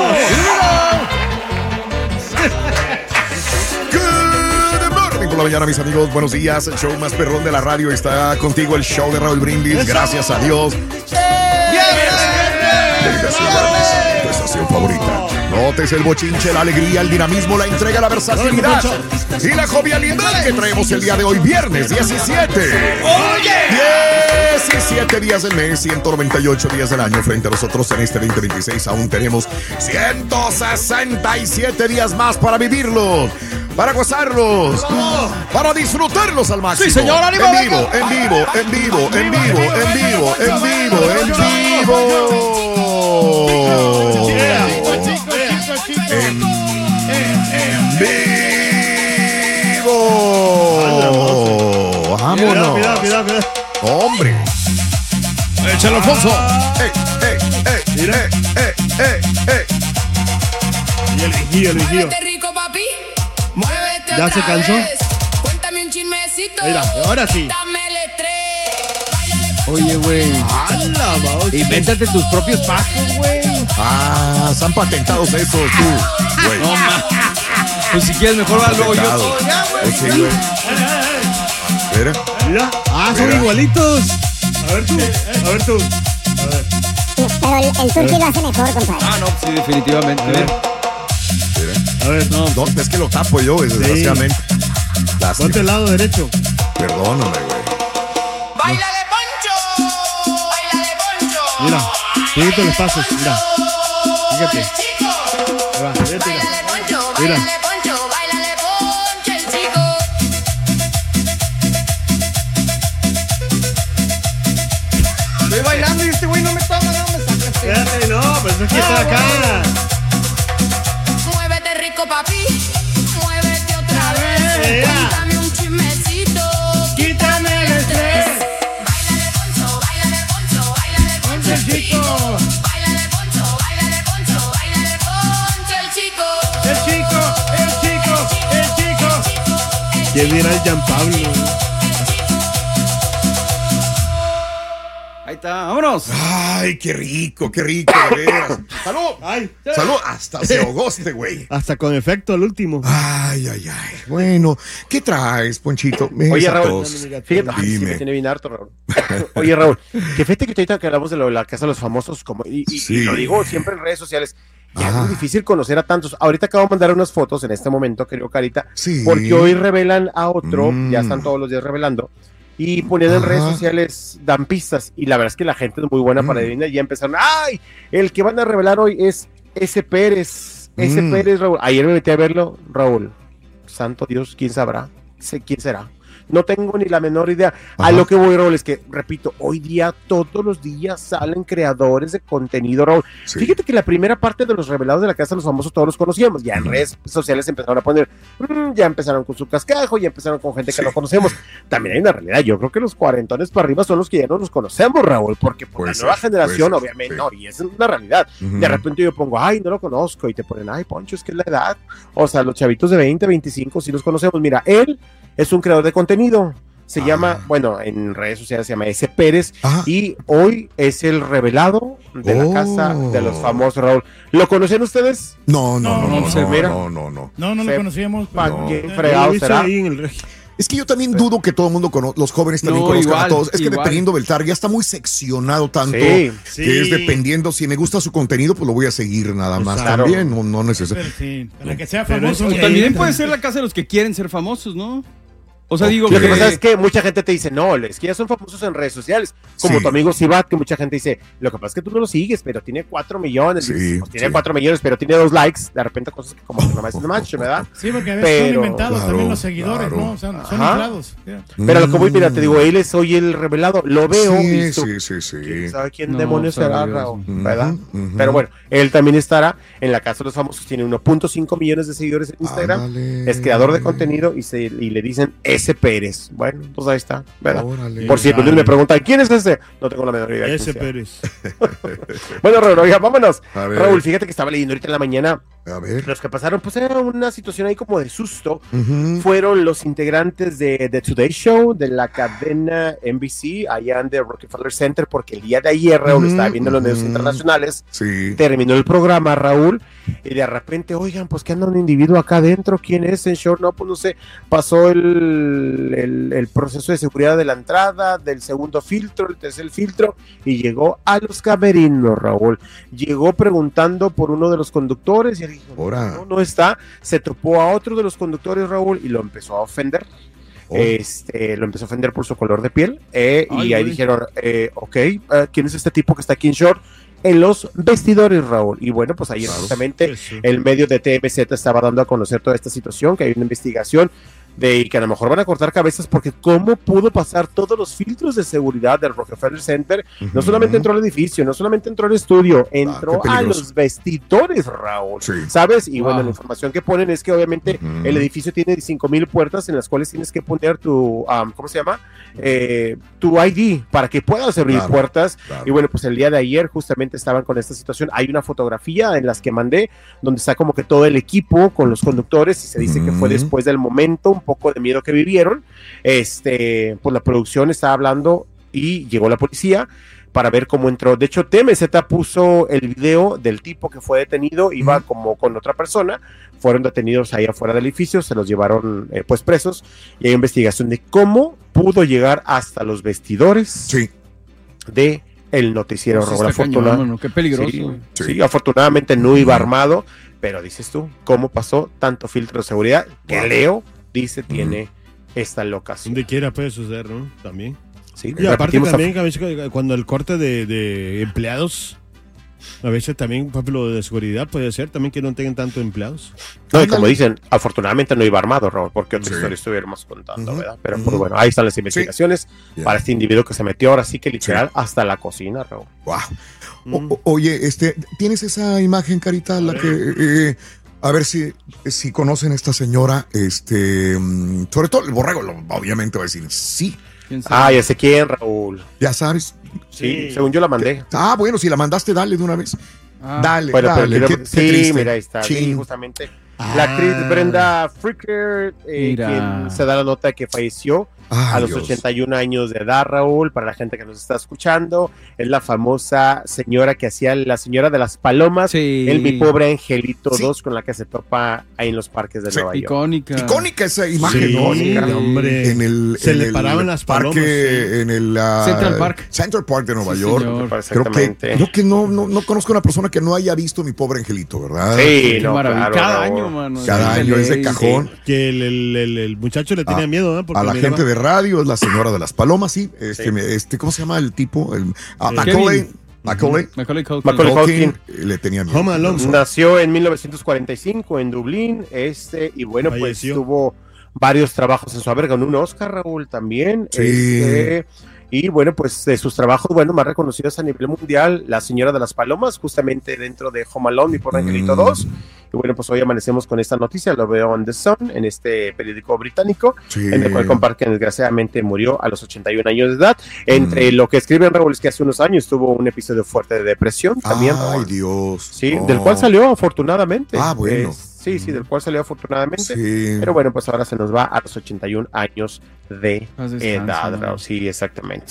Good morning por la mañana, mis amigos. Buenos días. El show más perrón de la radio está contigo, el show de Raúl Brindis. Gracias a Dios. Tu estación favorita. Notes el bochinche, la alegría, el dinamismo, la entrega, la versatilidad y la jovialidad que traemos el día de hoy, viernes 17. 17 días del mes, 198 días del año. Frente a nosotros en este 2026 aún tenemos 167 días más para vivirlos, para gozarlos, para disfrutarlos al máximo.
Sí, señor,
en vivo. Vámonos.
Mira.
Hombre.
Échalo, Alfonso.
Y el vigío. ¿Ya se cansó?
Cuéntame un chismecito.
Mira, ahora sí.
Dame el estrés.
Oye, güey. Invéntate tus propios pasos, güey.
Están patentados esos, tú, güey.
No, pues si quieres, mejor luego yo todo ya, güey.
Ok, güey.
Mira. Son igualitos. A ver tú. A ver.
Pero el turqui lo hace mejor, compadre.
No, sí, definitivamente.
A ver.
No, es que lo tapo yo, desgraciadamente.
Ponte el lado derecho.
Perdóname, güey.
¡Báilale, Poncho! ¡Báilale, Poncho!
Mira, fíjate los pasos, mira. Fíjate. Ahí va, fíjate, mira.
Báilale, Poncho, el chico.
Estoy bailando y este güey no me toma, no me saca.
Espérate, no, pues es que está acá.
Muévete rico, papi. Muévete otra vez. Cuéntame un chismecito. Quítame el estrés. Báilale, Poncho, báilale, Poncho, el chico. Báilale, Poncho, el chico.
El chico. ¿Quién dirá el Jean Pablo?
Ahí está, vámonos.
Ay, qué rico, de veras. ¡Salud! ¡Salud! Hasta se ahogó este güey.
Hasta con efecto el último.
Ay. Bueno, ¿qué traes, Ponchito?
Oye, Raúl, fíjate,
dime.
Me tiene bien harto, Raúl. Oye, Raúl, que fíjate que ahorita que hablamos de la casa de los famosos, y lo digo siempre en redes sociales, ya es muy difícil conocer a tantos. Ahorita acabo de mandar unas fotos en este momento, querido Carita, porque hoy revelan a otro, ya están todos los días revelando, y ponían en redes sociales, dan pistas, y la verdad es que la gente es muy buena para adivinar, y ya empezaron, ¡ay! El que van a revelar hoy es ese Pérez, Raúl. Ayer me metí a verlo, Raúl. Santo Dios, ¿quién sabrá? ¿Quién será? No tengo ni la menor idea. A lo que voy, Raúl, es que, repito, hoy día, todos los días salen creadores de contenido, Raúl. Fíjate que la primera parte de los revelados de la casa de los famosos todos los conocíamos. Ya en redes sociales empezaron a poner, ya empezaron con su cascajo, ya empezaron con gente que no conocemos. También hay una realidad. Yo creo que los cuarentones para arriba son los que ya no los conocemos, Raúl, porque por la nueva generación, obviamente, no, y esa es una realidad. De repente yo pongo, ay, no lo conozco, y te ponen, ay, Poncho, es que es la edad. O sea, los chavitos de 20, 25, sí los conocemos. Mira, él es un creador de contenido, se llama, bueno, en redes sociales se llama ese Pérez, y hoy es el revelado de la casa de los famosos, Raúl. ¿Lo conocen ustedes?
No
No lo conocíamos.
¿Qué fregado será?
Es que yo también dudo que todo el mundo los jóvenes también conozcan a todos. Es que dependiendo del target, ya está muy seccionado tanto, que es dependiendo, si me gusta su contenido, pues lo voy a seguir nada más también, no necesariamente.
Para que sea famoso.
También puede ser la casa de los que quieren ser famosos, ¿no? O sea, digo
lo que pasa es que mucha gente te dice, no, es que ya son famosos en redes sociales, como tu amigo Sibat, que mucha gente dice, lo que pasa es que tú no lo sigues, pero tiene 4 millones, tiene 4 millones, pero tiene 2 likes, de repente cosas que como no me macho, ¿verdad?
Sí, porque a veces son inventados también los seguidores, ¿no? O sea, son inflados.
Pero lo que voy, mira, te digo, él es hoy el revelado, lo veo.
Sí.
¿Quién sabe quién demonios será, Raúl? ¿Verdad? Pero bueno, él también estará en la casa de los famosos, tiene 1.5 millones de seguidores en Instagram, es creador de contenido y le dicen ese Pérez. Bueno, pues ahí está, ¿verdad? Por si me preguntan, ¿quién es ese? No tengo la menor idea.
Ese Pérez.
Bueno, Raúl, oiga, vámonos. Raúl, fíjate que estaba leyendo ahorita en la mañana.
A ver.
Los que pasaron, pues era una situación ahí como de susto. Fueron los integrantes de The Today Show, de la cadena NBC, allá en The Rockefeller Center, porque el día de ayer, Raúl, estaba viendo los medios internacionales. Terminó el programa, Raúl, y de repente, oigan, pues que anda un individuo acá adentro. ¿Quién es? En short, no, pues no sé. Pasó el proceso de seguridad de la entrada, del segundo filtro, el tercer filtro, y llegó a los camerinos, Raúl. Llegó preguntando por uno de los conductores y él dijo, no está. Se topó a otro de los conductores, Raúl, y lo empezó a ofender. Lo empezó a ofender por su color de piel, y ahí dijeron, ¿quién es este tipo que está aquí en short? En los vestidores, Raúl. Y bueno, pues ayer justamente el medio de TMZ estaba dando a conocer toda esta situación, que hay una investigación de que a lo mejor van a cortar cabezas, porque cómo pudo pasar todos los filtros de seguridad del Rockefeller Center. No solamente entró al edificio, no solamente entró al estudio, entró a los vestidores, Raúl, ¿sabes? Y bueno, la información que ponen es que obviamente el edificio tiene 5,000 puertas en las cuales tienes que poner tu, ¿cómo se llama? Tu ID para que puedas abrir puertas. Y bueno, pues el día de ayer justamente estaban con esta situación. Hay una fotografía en las que mandé donde está como que todo el equipo con los conductores, y se dice que fue después del momento, un poco de miedo que vivieron. Pues la producción está hablando y llegó la policía para ver cómo entró. De hecho, TMZ puso el video del tipo que fue detenido, iba como con otra persona, fueron detenidos ahí afuera del edificio, se los llevaron pues presos, y hay investigación de cómo pudo llegar hasta los vestidores de el noticiero.
Qué peligroso.
Sí, afortunadamente no iba armado, pero dices tú, ¿cómo pasó tanto filtro de seguridad? Que Leo dice tiene esta locación.
Donde quiera puede suceder, ¿no? También.
Sí,
y aparte también a veces cuando el corte de empleados, a veces también, por ejemplo, de seguridad puede ser también que no tengan tanto empleados.
No, y como dicen, afortunadamente no iba armado, Raúl, porque otra historia estuviéramos contando, ¿verdad? Pero pues, bueno, ahí están las investigaciones para este individuo que se metió ahora sí que literal hasta la cocina, Raúl.
Wow. Oye, ¿tienes esa imagen, Carita? La que a ver si conocen a esta señora, sobre todo el borrego, obviamente va a decir sí.
Ya sé quién, Raúl.
¿Ya sabes?
Sí, según yo la mandé.
Bueno, si la mandaste, dale de una vez. Dale,
bueno,
dale.
Pero sí, mira, ahí está. Sí, justamente. La actriz Brenda Fricker, quien se da la nota de que falleció a los 81 años de edad, Raúl, para la gente que nos está escuchando. Es la famosa señora que hacía la señora de las palomas, el Mi Pobre Angelito 2, con la que se topa ahí en los parques de Nueva York.
Icónica esa imagen, ¿no?
Hombre.
Se
le paraban las palomas.
Parque, en el Central Park de Nueva York. Creo que no conozco a una persona que no haya visto Mi Pobre Angelito, ¿verdad?
Sí,
maravilla. Cada año, mano.
Cada año es de cajón.
Que el muchacho le tenía miedo, ¿no?
A la gente de radio, es la señora de las palomas, sí. ¿Cómo se llama el tipo? Macaulay Culkin le tenía miedo.
Nació en 1945 en Dublín, y bueno, pues tuvo varios trabajos en su haber, ganó un Oscar, Raúl, también. Y bueno, pues de sus trabajos, más reconocidos a nivel mundial, La Señora de las Palomas, justamente dentro de Home Alone, Mi Pobre Angelito 2. Y bueno, pues hoy amanecemos con esta noticia, lo veo en The Sun, en este periódico británico, en el cual comparte que desgraciadamente murió a los 81 años de edad. Entre lo que escriben, Raúl, es que hace unos años tuvo un episodio fuerte de depresión también.
Ay, Dios.
Sí, del cual salió afortunadamente.
Bueno.
Sí, del cual salió afortunadamente. Pero bueno, pues ahora se nos va a los 81 años de edad, Raúl. Sí, exactamente.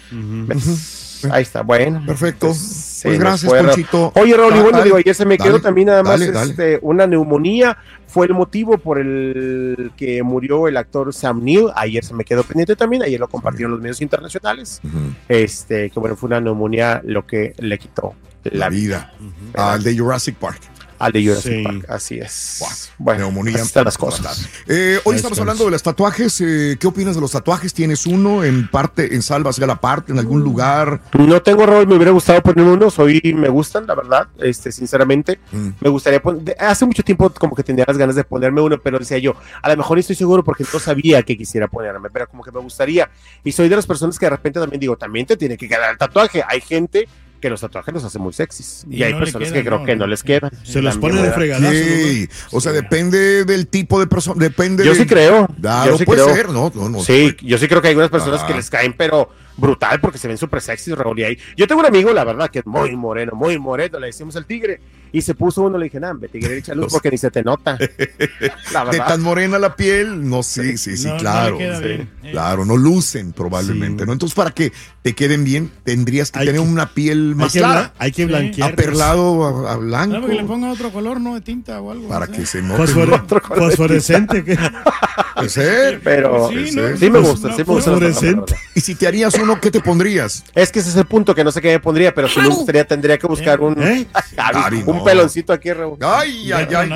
Ahí está, bueno.
Perfecto. Pues gracias, Ponchito.
Oye, Raúl, ayer se me quedó también nada más una neumonía. Fue el motivo por el que murió el actor Sam Neill. Ayer se me quedó pendiente también. Ayer lo compartieron los medios internacionales. Que bueno, fue una neumonía lo que le quitó la vida.
Al de Jurassic Park.
Al de Jurassic Park, así es. Bueno,
neumonía.
Así están las cosas.
Hoy estamos hablando de los tatuajes. ¿Qué opinas de los tatuajes? ¿Tienes uno en Salvas Galaparte, en algún lugar?
No tengo, Raúl, me hubiera gustado poner uno. Me gustan, la verdad, sinceramente. Me gustaría poner, hace mucho tiempo como que tenía las ganas de ponerme uno, pero decía yo, a lo mejor no estoy seguro porque no sabía que quisiera ponerme, pero como que me gustaría. Y soy de las personas que de repente también digo, también te tiene que quedar el tatuaje. Hay gente que los tatuajes los hacen muy sexys. Y hay personas que creo que no les quedan.
Se los ponen de fregadazo.
Sí. O sea, depende del tipo de persona.
Yo sí creo.
Yo sí puede creo. Ser, no.
Sí, yo sí creo que hay algunas personas que les caen, pero brutal, porque se ven súper sexys, Raúl. Yo tengo un amigo, la verdad, que es muy moreno, le decimos el tigre. Y se puso uno, le dije, tigre, echa luz porque ni se te nota. La verdad.
De tan morena la piel, no, sí, claro. Claro, no lucen probablemente, ¿no? Entonces, para que te queden bien, tendrías que tener una piel más clara.
Hay que blanquear.
Aperlado a blanco.
Claro, que le pongan otro color, ¿no? De tinta o algo.
Para que se note.
Fosforescente.
Puede ser.
Pero sí me gusta.
Fosforescente.
Y si te harías uno, ¿qué te pondrías?
Es que ese es el punto, que no sé qué me pondría, pero si me gustaría, tendría que buscar un peloncito aquí, Raúl.
Ay.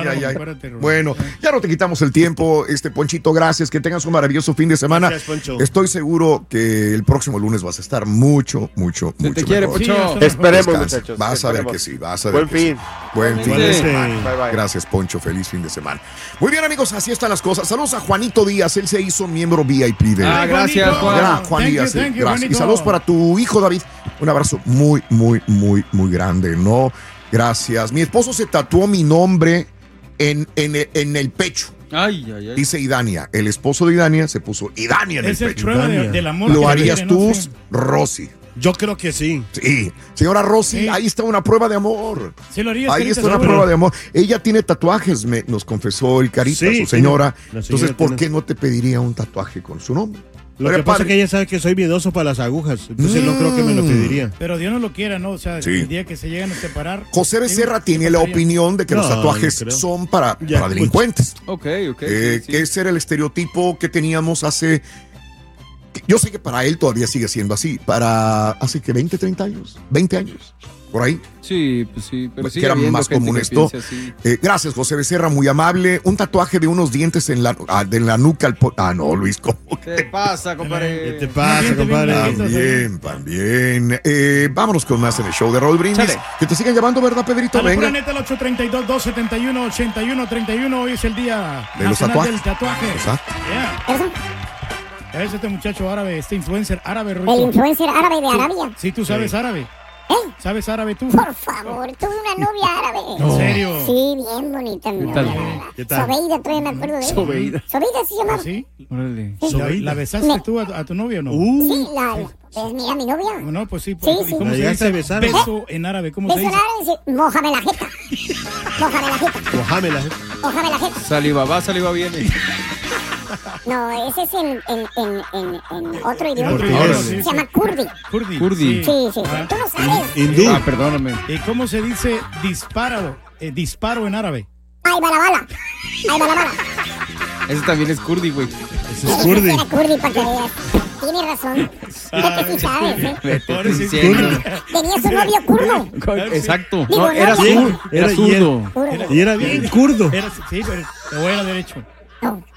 Bueno, ya no te quitamos el tiempo, Ponchito, gracias, que tengas un maravilloso fin de semana.
Gracias, Poncho.
Estoy seguro que el próximo lunes vas a estar mucho
te quiere, Poncho.
Esperemos, muchachos.
Vas a ver que sí,
Buen fin.
Buen fin
de
semana.
Bye.
Gracias, Poncho, feliz fin de semana. Muy bien, amigos, así están las cosas. Saludos a Juanito Díaz, él se hizo miembro VIP de...
gracias, Juan.
Juan Díaz, gracias. Y saludos para tu hijo, David. Un abrazo muy grande, ¿no? Gracias. Mi esposo se tatuó mi nombre en el pecho.
Ay.
Dice Idania. El esposo de Idania se puso Idania en el pecho.
Esa es prueba del amor.
¿Lo harías tú, Rosy?
Yo creo que sí.
Sí. Señora Rosy, ahí está una prueba de amor.
Sí, lo harías.
Ahí está una prueba de amor. Ella tiene tatuajes, nos confesó el Carita, su señora. Entonces, ¿por qué no te pediría un tatuaje con su nombre?
Lo que pasa es que ella sabe que soy miedoso para las agujas, entonces no creo que me lo pediría.
Pero Dios no lo quiera, ¿no? O sea, el día que se llegan a separar.
José Becerra tiene la opinión de que los tatuajes son para delincuentes.
Ok.
Que ese era el estereotipo que teníamos hace... Yo sé que para él todavía sigue siendo así. Hace que 20, 30 años. 20 años. Por ahí.
Sí, pues sí. Pero
que era más común esto. Gracias, José Becerra, muy amable. Un tatuaje de unos dientes en la nuca. No, Luis, ¿cómo?
¿Qué te pasa, compadre?
¿Qué te pasa, compadre?
También. Vámonos con más en el show de Raúl Brindis. Chale. Que te sigan llamando, ¿verdad, Pedrito?
A la Planeta, el 832-271-8131. Hoy es el día
de los
nacional del tatuaje.
Exacto.
Es este muchacho árabe, este influencer árabe.
El influencer árabe de Arabia.
Sí, tú sabes árabe. ¿Sabes árabe tú?
Por favor, tuve una novia árabe.
¿En serio?
Sí, bien bonita.
¿Qué tal?
Sobeida, todavía me acuerdo de ella.
Sobeida
Se llamaba.
¿Sí?
Órale.
¿La besaste tú a tu novio o no?
Sí, pues mira, mi novia.
No, pues sí.
Sí.
¿Cómo se dice beso en árabe? ¿Cómo se dice?
Beso en árabe dice, mójame la jeta. Mójame la jeta.
Mójame la jeta.
Mójame la jeta.
Saliva viene.
No, ese es en otro idioma. Se llama kurdi.
Kurdi.
Sí. Tú no sabes.
Hindú.
Perdóname.
¿Y cómo se dice disparo en árabe?
Ay, bala.
Ese también es kurdi, güey.
Ese es kurdi.
Era kurdi para que veas. Tienes razón. Sí sabes, Tenía su novio kurdo.
Exacto.
Digo,
Era zurdo.
Y era bien kurdo.
Sí, pero te voy a la derecho.
No.